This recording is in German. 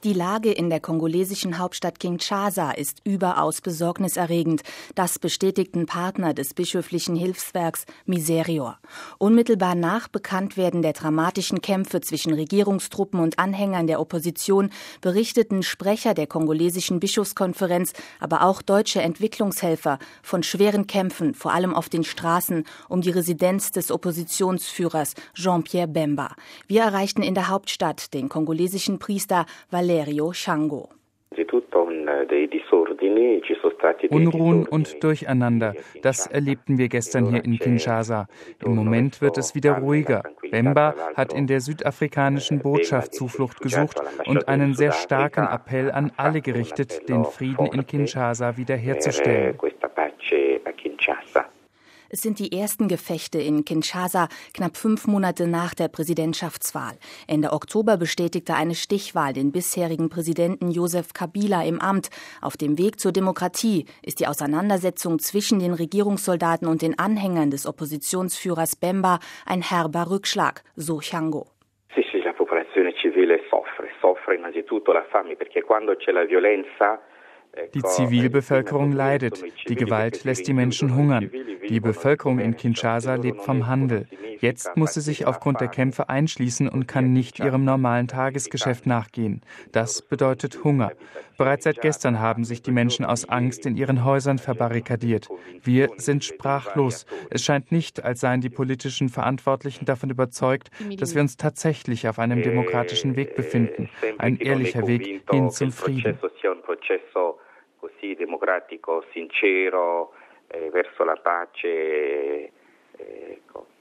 Die Lage in der kongolesischen Hauptstadt Kinshasa ist überaus besorgniserregend. Das bestätigten Partner des bischöflichen Hilfswerks Miserior. Unmittelbar nach Bekanntwerden der dramatischen Kämpfe zwischen Regierungstruppen und Anhängern der Opposition berichteten Sprecher der kongolesischen Bischofskonferenz, aber auch deutsche Entwicklungshelfer von schweren Kämpfen, vor allem auf den Straßen, um die Residenz des Oppositionsführers Jean-Pierre Bemba. Wir erreichten in der Hauptstadt den kongolesischen Priester Valerio Shango. Unruhen und Durcheinander, das erlebten wir gestern hier in Kinshasa. Im Moment wird es wieder ruhiger. Bemba hat in der südafrikanischen Botschaft Zuflucht gesucht und einen sehr starken Appell an alle gerichtet, den Frieden in Kinshasa wiederherzustellen. Es sind die ersten Gefechte in Kinshasa, knapp 5 Monate nach der Präsidentschaftswahl. Ende Oktober bestätigte eine Stichwahl den bisherigen Präsidenten Joseph Kabila im Amt. Auf dem Weg zur Demokratie ist die Auseinandersetzung zwischen den Regierungssoldaten und den Anhängern des Oppositionsführers Bemba ein herber Rückschlag, so Shango. La popolazione civile soffre innanzitutto la fame, perché quando c'è la violenza. Die Zivilbevölkerung leidet. Die Gewalt lässt die Menschen hungern. Die Bevölkerung in Kinshasa lebt vom Handel. Jetzt muss sie sich aufgrund der Kämpfe einschließen und kann nicht ihrem normalen Tagesgeschäft nachgehen. Das bedeutet Hunger. Bereits seit gestern haben sich die Menschen aus Angst in ihren Häusern verbarrikadiert. Wir sind sprachlos. Es scheint nicht, als seien die politischen Verantwortlichen davon überzeugt, dass wir uns tatsächlich auf einem demokratischen Weg befinden. Ein ehrlicher Weg hin zum Frieden. Così democratico, sincero, verso la pace.